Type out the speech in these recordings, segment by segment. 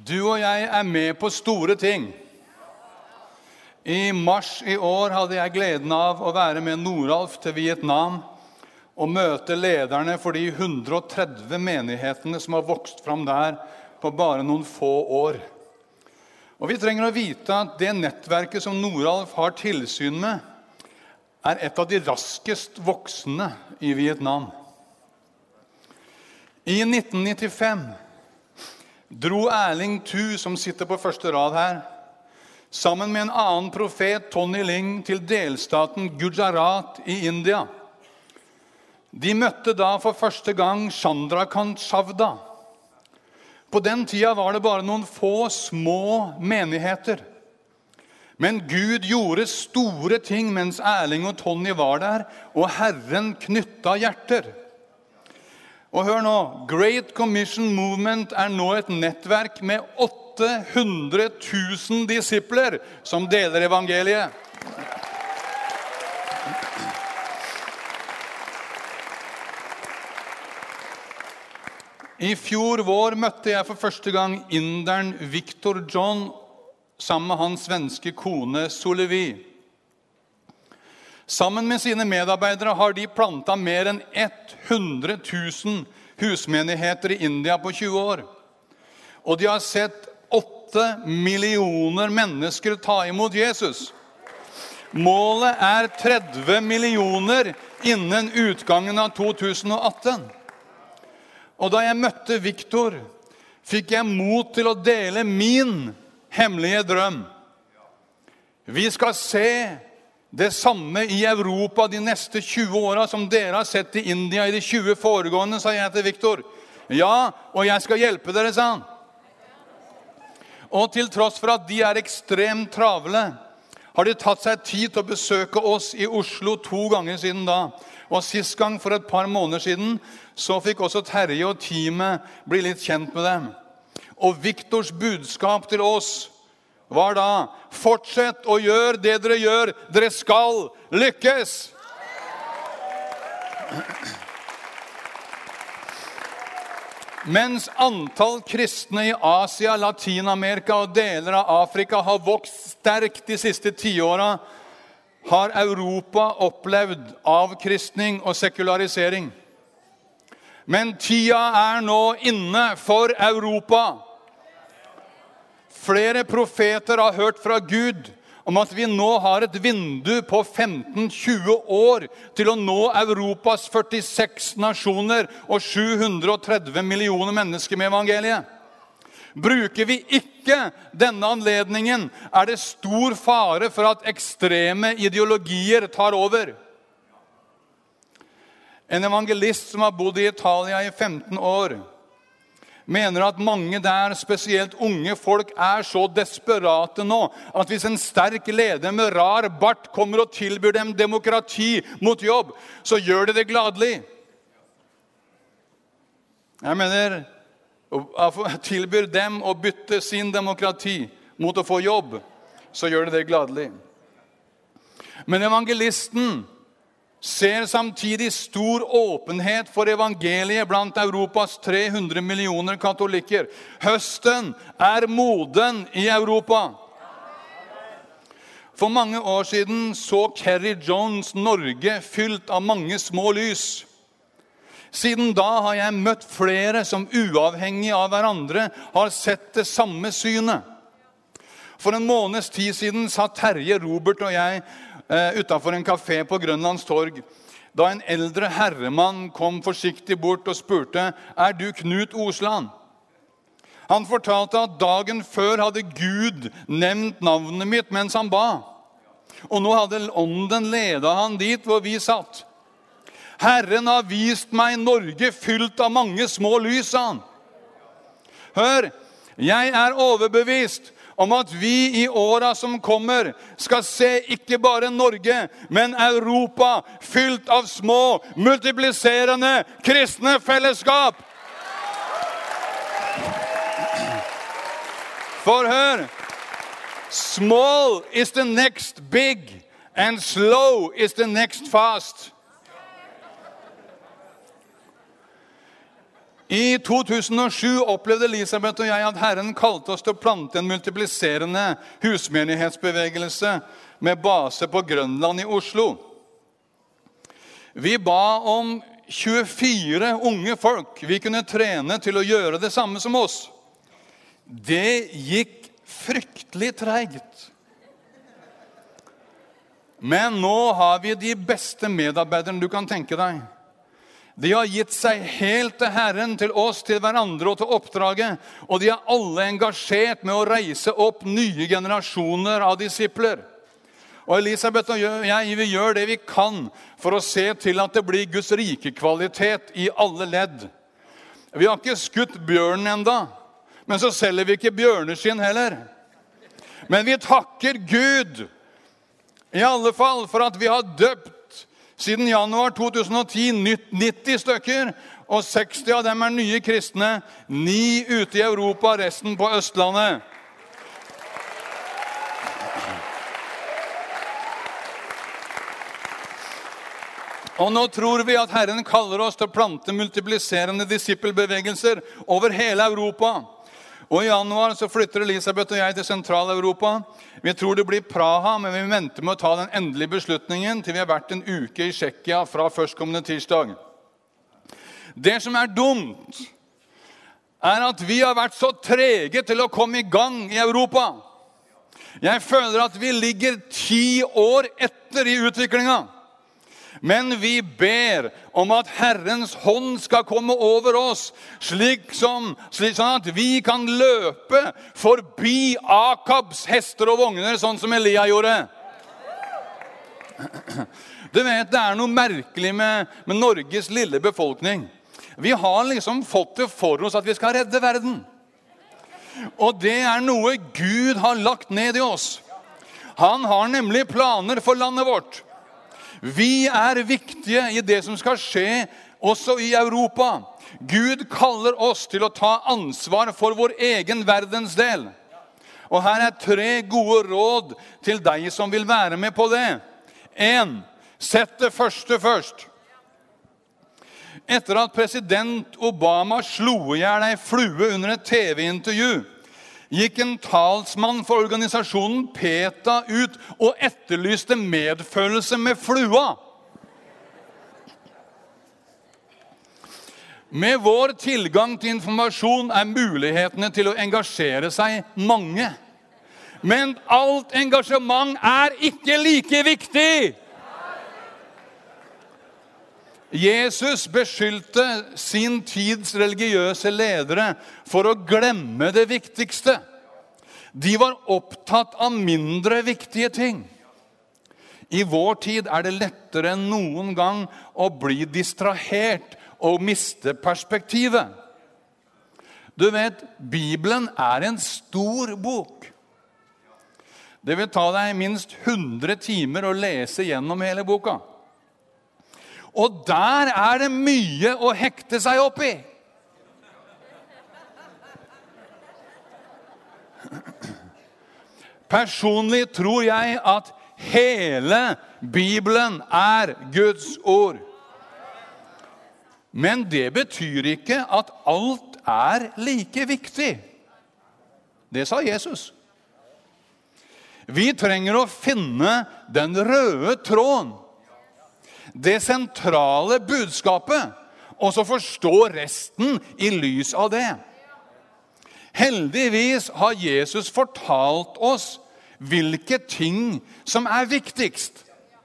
Du og jeg med på store ting. I mars i år hadde jeg gleden av å være med Noralf til Vietnam og møte lederne for de 130 menighetene som har vokst fram der på bare noen få år. Og vi trenger å vite at det nettverket som Noralf har tilsyn med, et av de raskest voksende i Vietnam. I 1995 dro Erling Thu, som sitter på første rad her, sammen med en annen profet, Tony Ling, til delstaten Gujarat i India. De møtte da for første gang Chandrakant Shavda. På den tida var det bare noen få små menigheter. Men Gud gjorde store ting mens Erling og Tony var der, og Herren knyttet hjerter. Og hør nå, Great Commission Movement nå et nettverk med 800 000 disipler som deler evangeliet. I fjor vår møtte jeg for første gang inderen Victor John sammen med hans svenske kone Solevi. Sammen med sine medarbeidere har de plantet mer enn 100 000 husmenigheter i India på 20 år. Og de har sett 8 millioner mennesker ta imot Jesus. Målet 30 millioner innen utgangen av 2018. Og da jeg møtte Victor, fikk jeg mot til å dele min hemmelige drøm. Vi skal se det samme i Europa de neste 20 årene som dere har sett i India i de 20 foregående, sa jeg til Victor. Ja, og jeg skal hjelpe dere, sa han. Og til tross for at de ekstremt travle, har de tatt seg tid til å besøke oss i Oslo 2 ganger siden da. Og sist gang for et par måneder siden, så fikk også Terje og teamet bli litt kjent med dem. Og Victors budskap til oss var da, fortsett å gjøre det dere gjør, dere skal lykkes. Mens antall kristne i Asia, Latinamerika og deler av Afrika har vokst sterkt de siste 10 årene, har Europa opplevd avkristning og sekularisering. Men tida nå inne for Europa. Flere profeter har hørt fra Gud om at vi nå har et vindu på 15-20 år til å nå Europas 46 nasjoner og 730 millioner mennesker med evangeliet. Bruker vi ikke denne anledningen, det stor fare for at ekstreme ideologier tar over. En evangelist som har bodd i Italia i 15 år, mener at mange der, spesielt unge folk, så desperate nå, at hvis en sterk leder med rar bart kommer og tilbyr dem demokrati mot jobb, så gjør de det gladelig. Jeg mener, tilbyr dem å bytte sin demokrati mot å få jobb, så gjør de det gladelig. Men evangelisten ser samtidig stor åpenhet for evangeliet blant Europas 300 millioner katolikker. Høsten moden i Europa. For mange år siden så Kerry Jones Norge fylt av mange små lys. Siden da har jeg møtt flere som uavhengig av hverandre har sett det samme synet. For en måneds tid siden sa Terje, Robert og jeg utenfor en kafé på Grønlands torg, da en eldre herremann kom forsiktig bort og spurte, du Knut Osland? Han fortalte at dagen før hadde Gud nevnt navnet mitt mens han ba. Og nå hadde ånden ledet han dit hvor vi satt. Herren har vist meg Norge fylt av mange små lys, sa han. Hør, jeg overbevist om at vi i åra som kommer skal se ikke bare Norge, men Europa fylt av små, multipliserende kristne fellesskap. For hør, small is the next big, and slow is the next fast. I 2007 opplevde Elisabeth og jeg at Herren kalte oss til å plante en multipliserende husmenighetsbevegelse med base på Grønland i Oslo. Vi ba om 24 unge folk vi kunne trene til å gjøre det samme som oss. Det gikk fryktelig tregt. Men nå har vi de beste medarbeiderne du kan tenke deg. De har gitt seg helt til Herren, til oss, til hverandre og til oppdraget, og de er alle engasjert med å reise opp nye generasjoner av disipler. Og Elisabeth og jeg, vi gjør det vi kan for å se til at det blir Guds rike kvalitet i alle ledd. Vi har ikke skutt bjørnen enda, men så selger vi ikke bjørneskinn heller. Men vi takker Gud, i alle fall for at vi har døpt siden januar 2010 90 stykker, og 60 av dem er nye kristne, 9 ute i Europa, resten på Østlandet. Og nå tror vi at Herren kaller oss til å plante multipliserende disippelbevegelser over hele Europa. Og i januar så flytter Elisabeth og jeg til Sentral-Europa. Vi tror det blir Praha, men vi venter med å ta den endelige beslutningen til vi har vært en uke i Tsjekkia fra førstkommende tirsdag. Det som er dumt, er at vi har vært så trege til å komme i gang i Europa. Jeg føler at vi ligger 10 år etter i utviklingen. Men vi ber om at Herrens hånd skal komme over oss, slik sånn at vi kan løpe forbi Akabs hester og vogner, sånn som Elia gjorde. Du vet, det er noe merkelig med Norges lille befolkning. Vi har liksom fått det for oss at vi skal redde verden. Og det er noe Gud har lagt ned i oss. Han har nemlig planer for landet vårt. Vi er viktige i det som skal skje også i Europa. Gud kaller oss til å ta ansvar for vår egen verdensdel. Og her er 3 gode råd til deg som vil være med på det. 1. Sett det første først. Etter at president Obama slo i hjel ei flue under et TV-intervju, gikk en talsmann for organisasjonen PETA ut og etterlyste medfølelse med flua. Med vår tilgang til informasjon er mulighetene til å engasjere seg mange. Men alt engasjement er ikke like viktig. Jesus beskyldte sin tids religiøse ledere for å glemme det viktigste. De var opptatt av mindre viktige ting. I vår tid er det lettere enn noen gang å bli distrahert og miste perspektivet. Du vet, Bibelen er en stor bok. Det vil ta deg minst 100 timer å lese gjennom hele boka. Og der er det mye å hekte seg opp i. Personlig tror jeg at hele Bibelen er Guds ord. Men det betyr ikke at alt er like viktig. Det sa Jesus. Vi trenger å finne den røde tråden. Det sentrale budskapet, og så forstå resten i lys av det. Heldigvis har Jesus fortalt oss hvilke ting som er viktigst.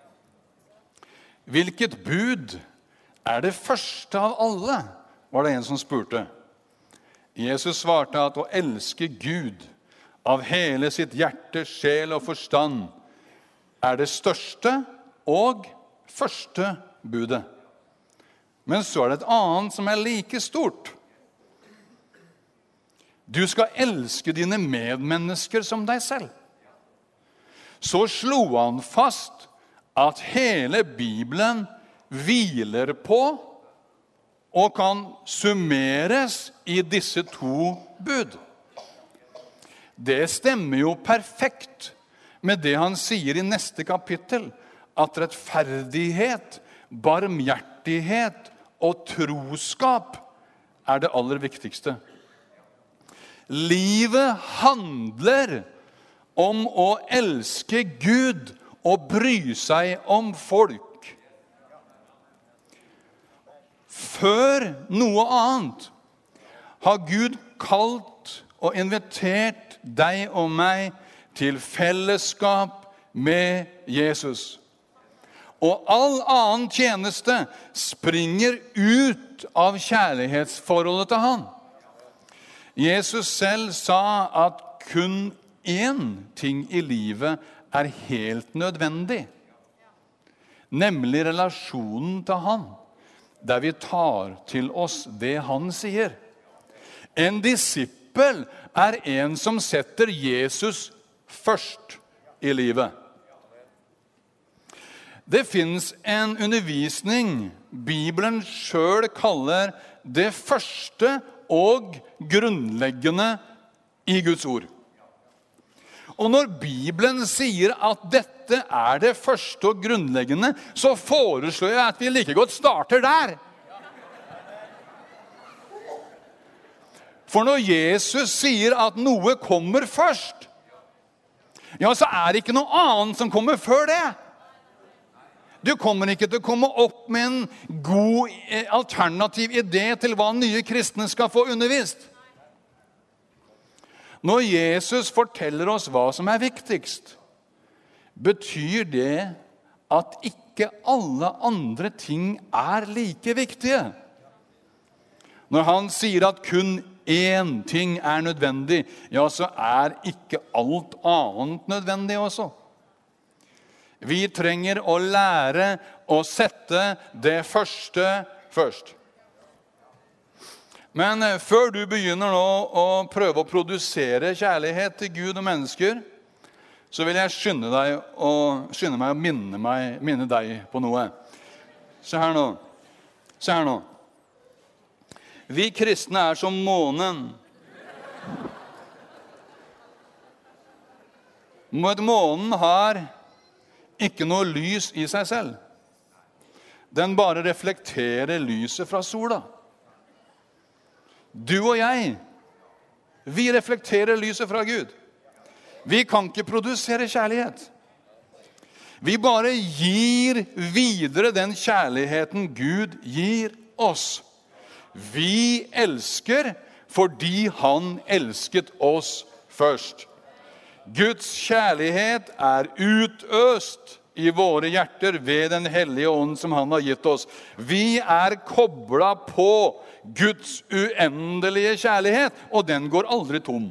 Hvilket bud er det første av alle, var det en som spurte. Jesus svarte at å elske Gud av hele sitt hjerte, sjel og forstand er det største og første budet. Men så er det et annet som er like stort. Du skal elske dine medmennesker som deg selv. Så slo han fast at hele Bibelen hviler på og kan summeres i disse 2 bud. Det stemmer jo perfekt med det han sier i neste kapittel, at rettferdighet, barmhjertighet og troskap det aller viktigste. Livet handler om å elske Gud og bry seg om folk. Før noe annet har Gud kalt og invitert deg og meg til fellesskap med Jesus. Og all annen tjeneste springer ut av kjærlighetsforholdet til han. Jesus selv sa at kun én ting i livet helt nødvendig, nemlig relasjonen til han, der vi tar til oss det han sier. En disippel en som setter Jesus først i livet. Det finnes en undervisning Bibelen selv kaller det første og grunnleggende i Guds ord. Og når Bibelen sier at dette det første og grunnleggende, så foreslår jeg at vi like godt starter der. For når Jesus sier at noe kommer først, ja, så det ikke noe annet som kommer før det. Du kommer ikke til å komme opp med en god alternativ idé til hva nye kristne skal få undervist. Når Jesus forteller oss hva som viktigst, betyr det at ikke alle andre ting like viktige. Når han sier at kun én ting nødvendig, ja, så ikke alt annet nødvendig også. Vi trenger å lære å sette det første først. Men før du begynner nå å prøve å produsere kjærlighet til Gud og mennesker, så vil jeg skynde meg å minne deg på noe. Se her nå. Vi kristne som månen. Månen har ikke noe lys i seg selv. Den bare reflekterer lyset fra sola. Du og jeg, vi reflekterer lyset fra Gud. Vi kan ikke produsere kjærlighet. Vi bare gir videre den kjærligheten Gud gir oss. Vi elsker fordi han elsket oss først. Guds kjærlighet utøst i våre hjerter ved den hellige ånd som han har gitt oss. Vi koblet på Guds uendelige kjærlighet, og den går aldri tom.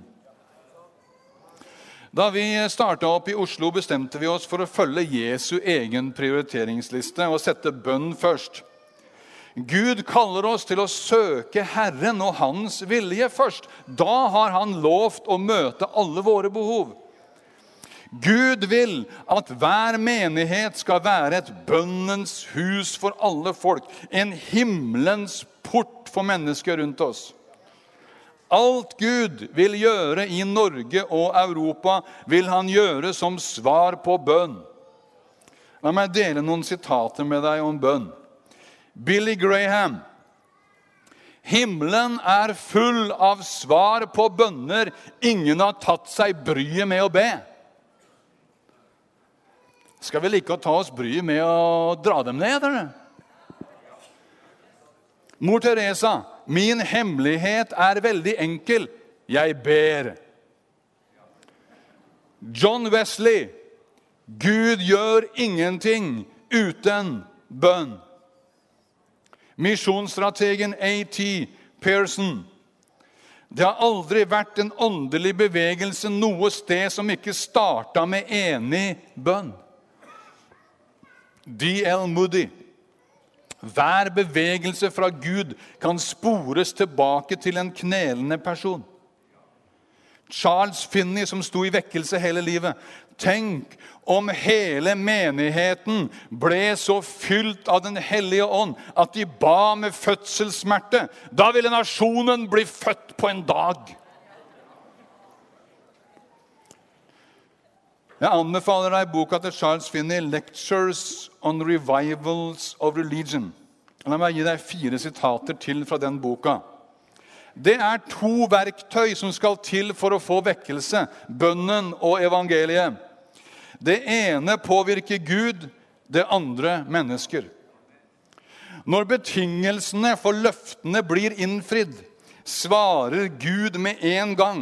Da vi startet opp i Oslo, bestemte vi oss for å følge Jesu egen prioriteringsliste og sette bønn først. Gud kaller oss til å søke Herren og hans vilje først. Da har han lovt å møte alle våre behov. Gud vil at hver menighet skal være et bønnens hus for alle folk, en himmelens port for mennesker rundt oss. Alt Gud vil gjøre i Norge og Europa, vil han gjøre som svar på bønn. La meg dele noen sitater med deg om bønn. Billy Graham. Himmelen full av svar på bønner ingen har tatt seg bryet med å be. Skal vi like å ta oss bryet med å dra dem ned, eller? Mor Teresa, min hemmelighet veldig enkel. Jeg ber. John Wesley, Gud gjør ingenting uten bønn. Misjonsstrategen A.T. Pearson. Det har aldri vært en åndelig bevegelse noe sted som ikke startet med enig bønn. D.L. Moody. Hver bevegelse fra Gud kan spores tilbake til en knelende person. Charles Finney, som sto i vekkelse hele livet. Tenk om hele menigheten ble så fylt av den hellige ånd at de ba med fødselssmerte. Da ville nasjonen bli født på en dag. Jeg anbefaler deg boka til Charles Finney, Lectures on Revivals of Religion. La meg gi deg 4 sitater til fra den boka. Det 2 verktøy som skal til for å få vekkelse, bønnen og evangeliet. Det ene påvirker Gud, det andre mennesker. Når betingelsene for løftene blir innfridd, svarer Gud med en gang.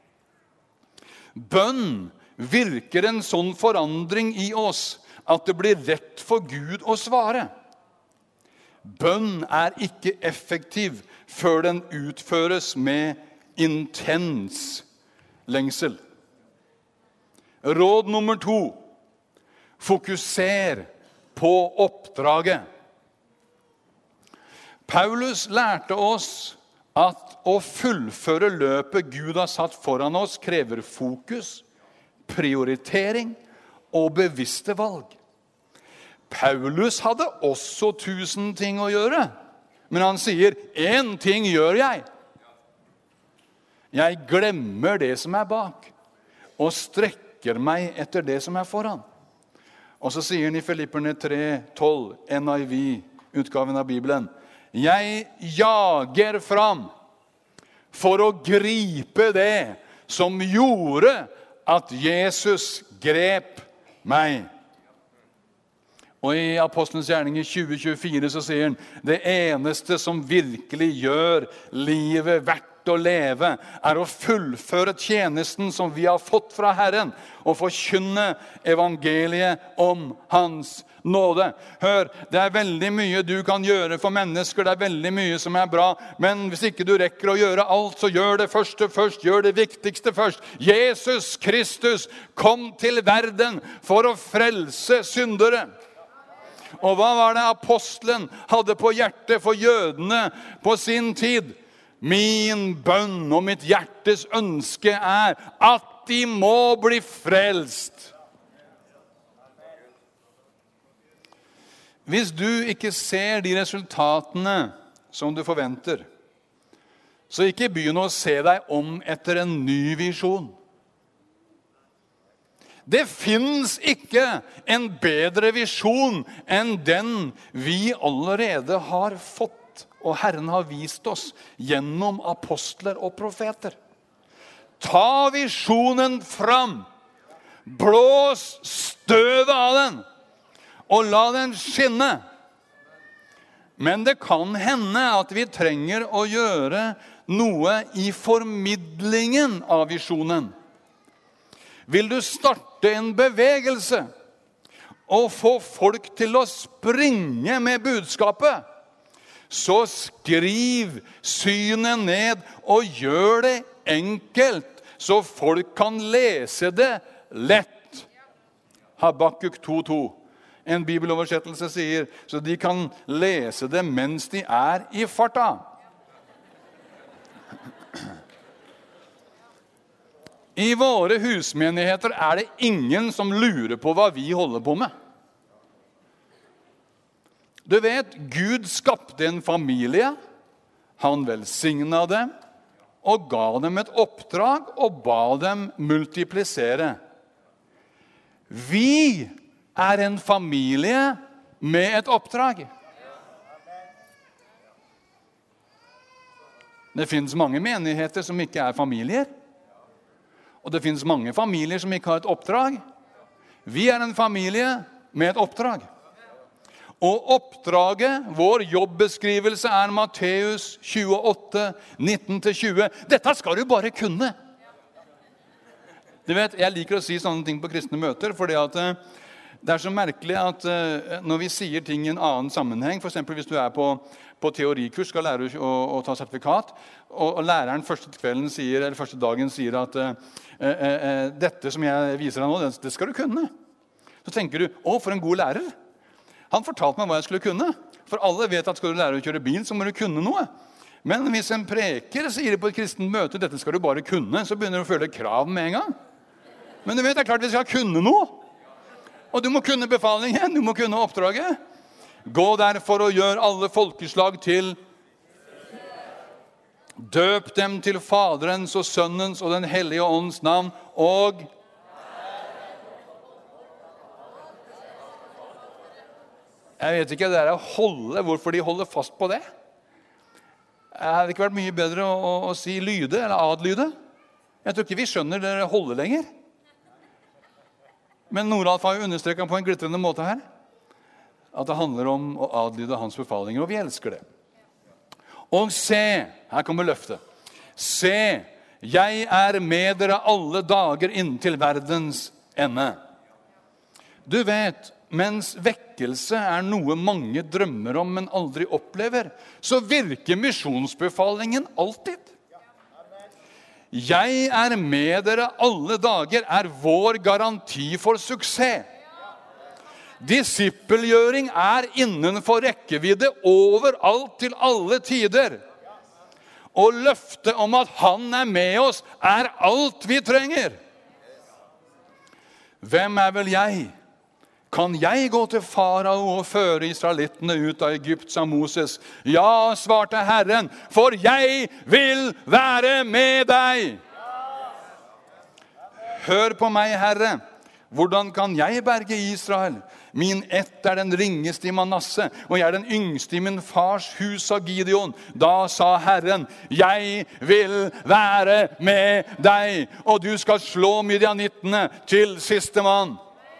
Bønn virker en sånn forandring i oss at det blir rett for Gud å svare. Bønn ikke effektiv før den utføres med intens lengsel. Råd nummer 2. Fokuser på oppdraget. Paulus lærte oss at å fullføre løpet Gud har satt foran oss krever fokus, prioritering og bevisste valg. Paulus hadde også 1000 ting å gjøre, men han sier, 1 ting gjør jeg. Jeg glemmer det som bak, og strekker meg etter det som foran. Og så sier han i Filipperne 3:12, NIV-utgaven av Bibelen, jeg jager fram for å gripe det som gjorde at Jesus grep meg. Og i Apostelens gjerninger 20-24 så sier han, det eneste som virkelig gjør livet verdt å leve, å fullføre tjenesten som vi har fått fra Herren, og forkynne evangeliet om hans nåde. Hør, det veldig mye du kan gjøre for mennesker, det veldig mye som bra, men hvis ikke du rekker å gjøre alt, så gjør det første først, gjør det viktigste først. Jesus Kristus kom til verden for å frelse syndere. Og hva var det apostelen hadde på hjertet for jødene på sin tid? Min bønn og mitt hjertes ønske at de må bli frelst. Hvis du ikke ser de resultatene som du forventer, så ikke begynn å se deg om etter en ny visjon. Det finnes ikke en bedre visjon enn den vi allerede har fått, og Herren har vist oss gjennom apostler og profeter. Ta visjonen fram, blås støvet av den, og la den skinne. Men det kan hende at vi trenger å gjøre noe i formidlingen av visjonen. Vil du starte en bevegelse og få folk til å springe med budskapet, så skriv synet ned og gjør det enkelt, så folk kan lese det lett. Habakkuk 2:2. En bibeloversettelse sier, så de kan lese det mens de i farta. I våre husmenigheter det ingen som lurer på hva vi holder på med. Du vet, Gud skapte en familie, han velsignet dem, og ga dem et oppdrag, og ba dem multiplisere. Vi en familie med et oppdrag. Det finnes mange menigheter som ikke familier. Og det finnes mange familier som ikke har et oppdrag. Vi en familie med et oppdrag. Og oppdraget, vår jobbeskrivelse Matteus 28, 19-20. Dette skal du bare kunne. Du vet, jeg liker å si sånne ting på kristne møter, fordi at det så merkelig at når vi sier ting i en annen sammenheng, for eksempel hvis du på teorikurs, skal lære å ta sertifikat, og læreren første dagen sier at dette som jeg viser deg nå, det skal du kunne. Så tenker du, for en god lærer. Han fortalte meg hva jeg skulle kunne. For alle vet at skal du lære å kjøre bil, så må du kunne noe. Men hvis en preker sier det på et kristent møte, dette skal du bare kunne, så begynner du å føle krav med en gang. Men du vet, det klart vi skal kunne noe. Og du må kunne befalingen, du må kunne oppdraget. Gå derfor og gjør alle folkeslag til. Døp dem til Faderens og Sønnens og den hellige ånds navn, og jeg vet ikke, det å holde, hvorfor de holder fast på det. Hadde det ikke vært mye bedre å si lyde eller adlyde? Jeg tror ikke vi skjønner det holder lenger. Men Noralf har jo understreket på en glitrende måte her, at det handler om å adlyde hans befalinger, og vi elsker det. Og se, her kommer løftet. Se, jeg er med dere alle dager inntil verdens ende. Du vet, mens vekkelse er noe mange drømmer om, men aldri opplever, så virker misjonsbefalingen alltid. Jeg er med dere alle dager er vår garanti for suksess. Disippelgjøring er innenfor rekkevidde overalt til alle tider. Og løftet om at han er med oss er alt vi trenger. Hvem er vel jeg? Kan jeg gå til farao og føre israelittene ut av Egypt, sa Moses. Ja, svarte Herren, for jeg vil være med deg. Hør på meg, Herre. Hvordan kan jeg berge Israel? Min ett er den ringeste i Manasse, og jeg er den yngste i min fars hus, sa Gideon. Da sa Herren, jeg vil være med deg, og du skal slå midianittene til siste mann.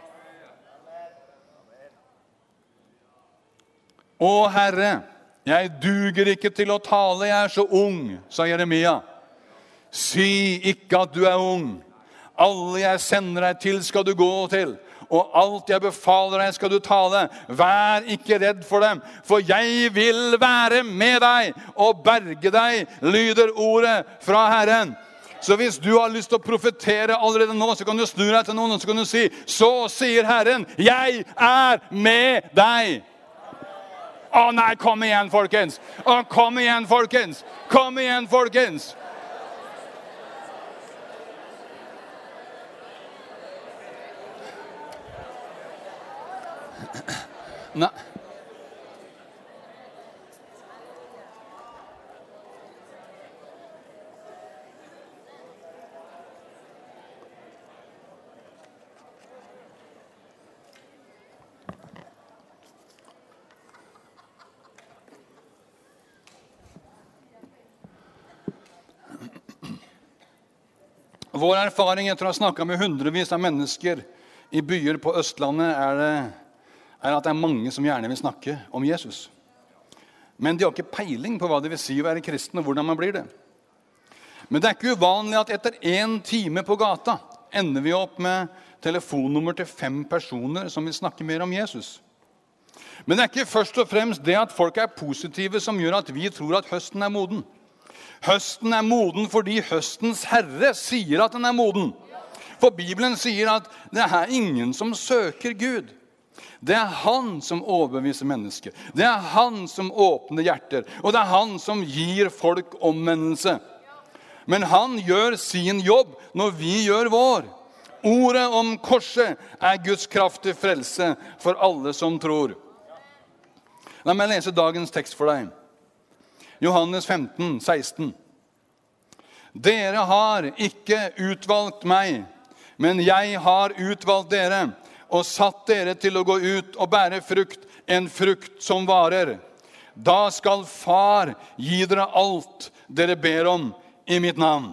Å Herre, jeg duger ikke til å tale, jeg er så ung, sa Jeremia. Si ikke at du er ung. Alle jeg sender deg til skal du gå til, og alt jeg befaler deg skal du tale. Vær ikke redd for dem, for jeg vil være med deg og berge deg, lyder ordet fra Herren. Så hvis du har lyst til å profetere allerede nå, så kan du snu deg til noen, og så kan du si, så sier Herren, jeg er med deg. Å nei, kom igjen, folkens. Å, kom igjen, folkens. Kom igjen, folkens. Nei. Vår erfaring etter å ha snakket med hundrevis av mennesker i byer på Østlandet er at det er mange som gjerne vil snakke om Jesus. Men de har ikke peiling på hva det vil si å være kristen og hvordan man blir det. Men det er ikke uvanlig at etter 1 time på gata ender vi opp med telefonnummer til 5 personer som vil snakke mer om Jesus. Men det er ikke først og fremst det at folk er positive som gjør at vi tror at høsten er moden. Høsten er moden fordi høstens Herre sier at den er moden. For Bibelen sier at det er ingen som søker Gud. Det er han som overbeviser mennesker. Det er han som åpner hjerter. Og det er han som gir folk omvendelse. Men han gjør sin jobb når vi gjør vår. Ordet om korset er Guds kraft til frelse for alle som tror. La meg lese dagens tekst for deg. Johannes 15, 16. Dere har ikke utvalgt meg, men jeg har utvalgt dere og satt dere til å gå ut og bære frukt, en frukt som varer. Da skal Far gi dere alt dere ber om i mitt navn.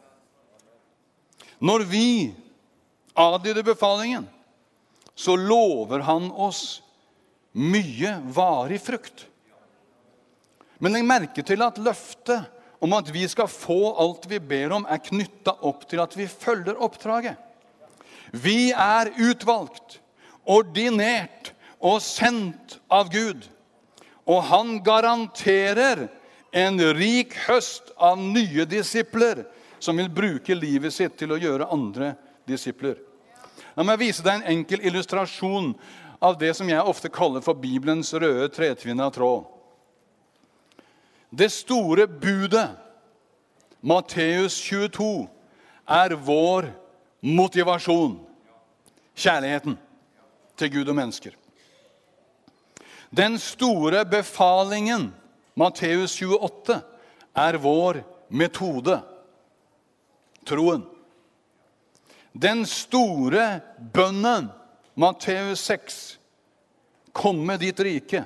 Når vi adlyder befalingen, så lover han oss mye varig frukt. Men legg merke til at løftet om at vi skal få alt vi ber om er knyttet opp til at vi følger oppdraget. Vi er utvalgt, ordinert og sendt av Gud. Og han garanterer en rik høst av nye disipler som vil bruke livet sitt til å gjøre andre disipler. La meg vise deg en enkel illustrasjon av det som jeg ofte kaller for Bibelens røde tretvinna tråd. Det store budet, Matteus 22, er vår motivasjon. Kjærligheten til Gud og mennesker. Den store befalingen, Matteus 28, er vår metode. Troen. Den store bønnen, Matteus 6, komme ditt rike,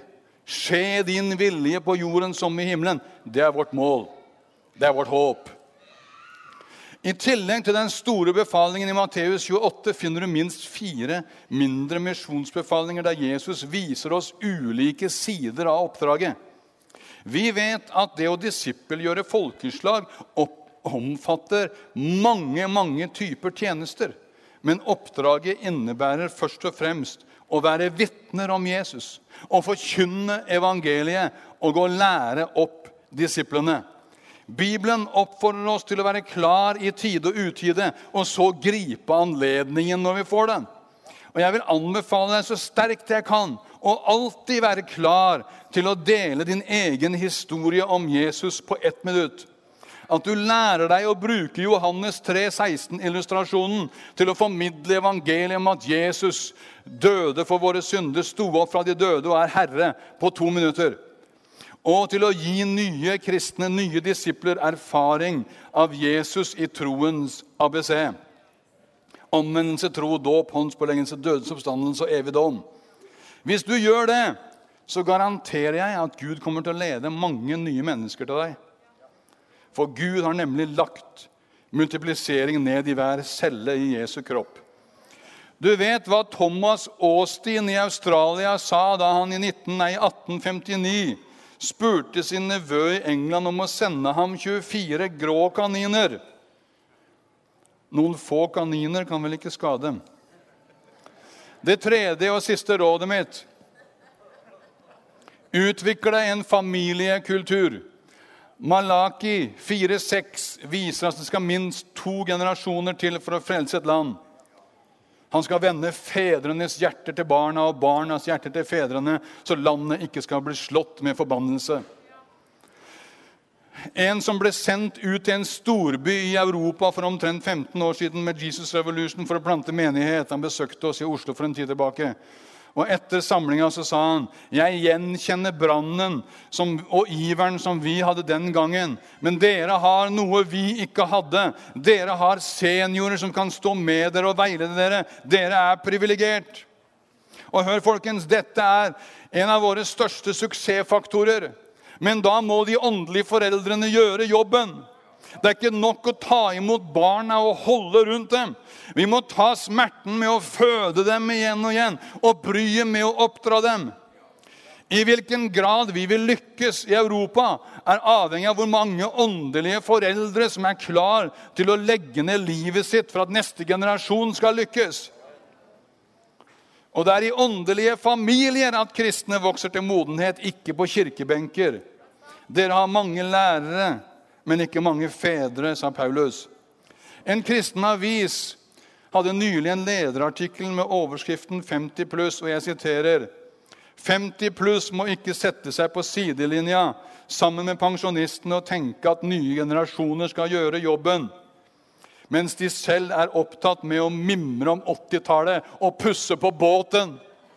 Skje din vilje på jorden som i himmelen. Det vårt mål. Det vårt håp. I tillegg til den store befalingen i Matteus 28 finner du minst 4 mindre misjonsbefalinger der Jesus viser oss ulike sider av oppdraget. Vi vet at det å disippelgjøre folkeslag omfatter mange typer tjenester. Men oppdraget innebærer først og fremst å være vitner om Jesus, å forkynne evangeliet og å lære opp disiplene. Bibelen oppfordrer oss til å være klar i tide og utide, og så gripe anledningen når vi får den. Og jeg vil anbefale deg så sterkt jeg kan, å alltid være klar til å dele din egen historie om Jesus på 1 minutt. At du lærer deg å bruke Johannes 3,16 illustrasjonen til å formidle evangeliet om at Jesus døde for våre synder, sto opp fra de døde og er Herre på 2 minutter. Og til å gi nye kristne, nye disipler erfaring av Jesus i troens ABC. Omvendelse, tro, dåp, håndspåleggelse, dødes oppstandelse og evig dom. Hvis du gjør det, så garanterer jeg at Gud kommer til å lede mange nye mennesker til deg. For Gud har nemlig lagt multiplisering ned i hver celle i Jesu kropp. Du vet hva Thomas Austin i Australia sa da han i 1859 spurte sin nevø i England om å sende ham 24 grå kaniner. Noen få kaniner kan vel ikke skade. Det tredje og siste rådet mitt. Utvikle en familiekultur. Malaki 4,6 viser at det skal minst 2 generasjoner til for å frelse et land. Han skal vende fedrenes hjerter til barna og barnas hjerter til fedrene, så landet ikke skal bli slått med forbannelse. En som ble sendt ut til en storby i Europa for omtrent 15 år siden med Jesus Revolution for å plante menighet. Han besøkte oss i Oslo for en tid tilbake. Og etter samlingen så sa han, jeg gjenkjenner brannen og iveren som vi hadde den gangen. Men dere har noe vi ikke hadde. Dere har seniorer som kan stå med dere og veilede dere. Dere er privilegert. Og hør folkens, dette er en av våre største suksessfaktorer. Men da må de åndelige foreldrene gjøre jobben. Det er ikke nok å ta imot barna og holde rundt dem. Vi må ta smerten med å føde dem igjen og igjen, og bryet med å oppdra dem. I hvilken grad vi vil lykkes i Europa er avhengig av hvor mange åndelige foreldre som er klar til å legge ned livet sitt for at neste generasjon skal lykkes. Og det er i åndelige familier at kristne vokser til modenhet, ikke på kirkebenker. Dere har mange lærere, men ikke mange fedre, sa Paulus. En kristen avis hadde nylig en lederartikkel med overskriften 50+, og jeg siterer, 50+ må ikke sette seg på sidelinja sammen med pensjonistene og tenke at nye generasjoner skal gjøre jobben, mens de selv er opptatt med å mimre om 80-tallet og pusse på båten.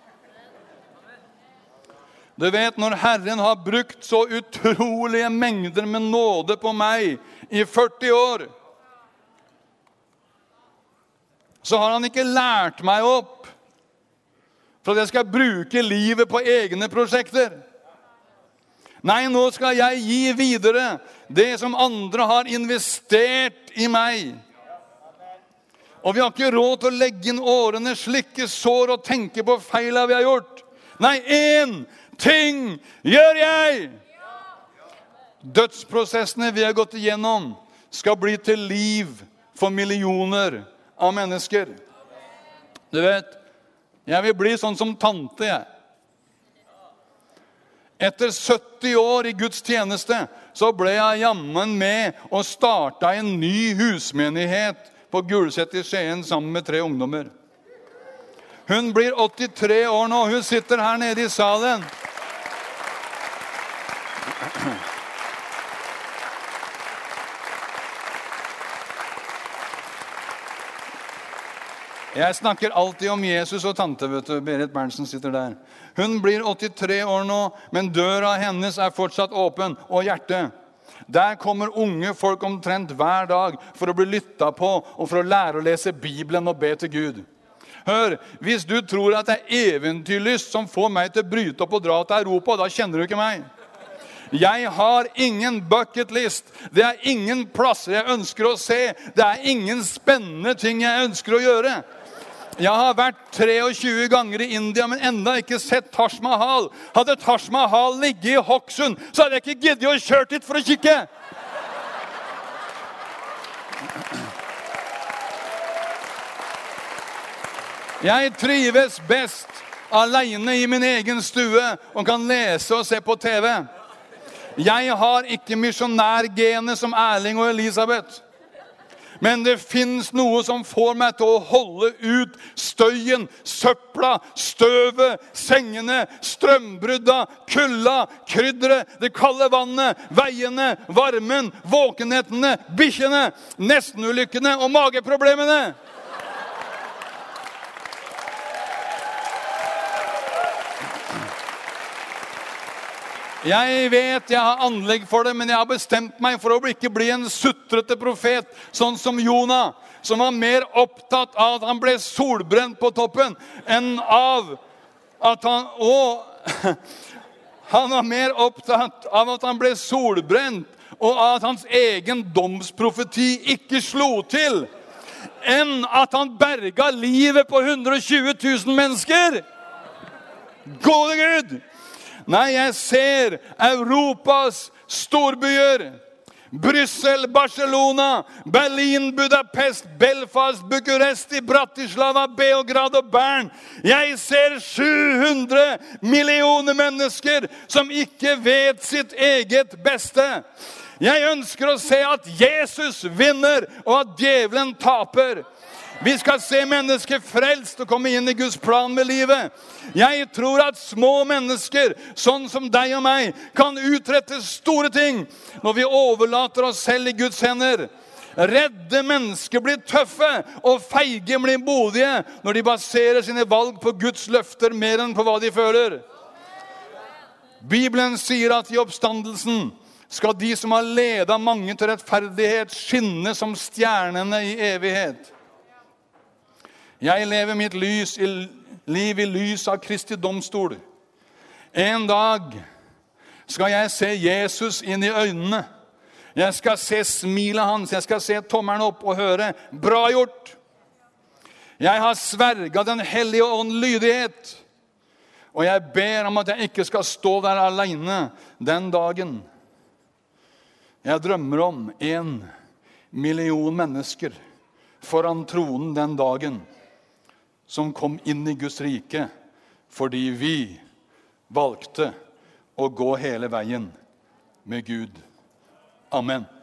Du vet, når Herren har brukt så utrolige mengder med nåde på meg i 40 år, så har han ikke lært meg opp for at jeg skal bruke livet på egne prosjekter. Nei, nå skal jeg gi videre det som andre har investert i meg. Og vi har ikke råd til å legge inn årene, slikke sår og tenke på feila vi har gjort. Nei, en ting gjør jeg. Dødsprosessene vi har gått igjennom skal bli til liv for millioner av mennesker. Du vet, jeg vil bli sånn som tante, jeg. Etter 70 år i Guds tjeneste, så ble jeg jammen med og startet en ny husmenighet på Gulset i Skien sammen med 3 ungdommer. Hun blir 83 år nå, hun sitter her nede i salen. Jeg snakker alltid om Jesus og tante, vet du. Berit Berntsen sitter der. Hun blir 83 år nå, men døra hennes er fortsatt åpen, og hjertet. Der kommer unge folk omtrent hver dag for å bli lyttet på og for å lære å lese Bibelen og be til Gud. Hør, hvis du tror at det eventyrlyst som får meg til å bryte opp og dra til Europa, da kjenner du ikke meg. Jeg har ingen bucket list. Det ingen plasser jeg ønsker å se. Det ingen spennende ting jeg ønsker å gjøre. Jeg har vært 23 ganger i India, men enda ikke sett Taj Mahal. Hadde Taj Mahal ligget i Hokksund, så hadde jeg ikke giddet å kjøre dit for å kikke. Jeg trives best alene i min egen stue og kan lese og se på TV. Jeg har ikke misjonærgene som Erling og Elisabeth. Men det finnes noe som får meg til å holde ut støyen, søpla, støvet, sengene, strømbrudda, kulda, krydderet, det kalde vannet, veiene, varmen, våkenhetene, bikkjene, nestenulykkene og mageproblemene. Jeg vet jeg har anlegg for det, men jeg har bestemt meg for å ikke bli en sutrete profet, sånn som Jonah, som var mer opptatt av at han ble solbrent på toppen, enn av at han var mer opptatt av at han ble solbrent, og at hans egen domsprofeti ikke slo til, enn at han berga livet på 120 000 mennesker. Gode Gud! Nei, jeg ser Europas storbyer. Bryssel, Barcelona, Berlin, Budapest, Belfast, Bucuresti, Bratislava, Beograd og Bern. Jeg ser 700 millioner mennesker som ikke vet sitt eget beste. Jeg ønsker å se at Jesus vinner og at djevelen taper. Vi skal se mennesker frelst og komme inn i Guds plan med livet. Jeg tror at små mennesker, sånn som deg og meg, kan utrette store ting når vi overlater oss selv i Guds hender. Redde mennesker blir tøffe, og feige blir modige når de baserer sine valg på Guds løfter mer enn på hva de føler. Bibelen sier at i oppstandelsen skal de som har ledet mange til rettferdighet skinne som stjernene i evighet. Jeg lever mitt liv i lys av Kristi domstol. En dag skal jeg se Jesus inn i øynene. Jeg skal se smilet hans. Jeg skal se tommelen opp og høre, bra gjort. Jeg har sverget den hellige ånd lydighet. Og jeg ber om at jeg ikke skal stå der alene den dagen. Jeg drømmer om 1 million mennesker foran tronen den dagen, som kom inn i Guds rike, fordi vi valgte å gå hele veien med Gud. Amen.